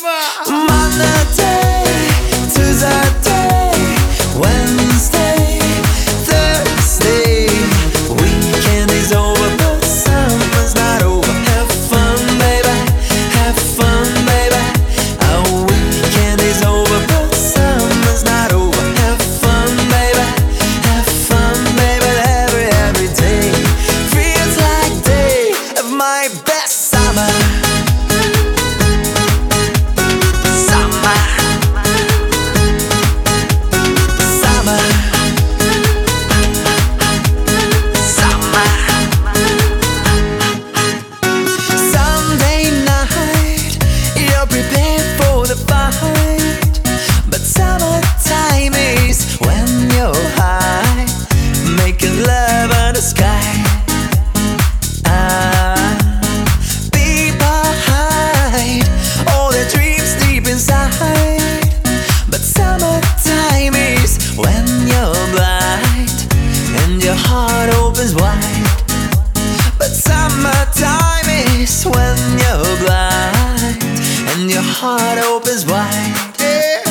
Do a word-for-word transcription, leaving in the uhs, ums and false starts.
Monday, Tuesday, Wednesday, Thursday. Weekend is over, but summer's not over. Have fun, baby, have fun, baby. Our weekend is over, but summer's not over. Have fun, baby, have fun, baby. Every, every day feels like day of my best summer. But summertime is when you're high, making love in the sky. Ah, people hide all their dreams deep inside. But summertime is when you're blind and your heart opens wide. But summertime is when you're blind and your heart opens wide. Yeah.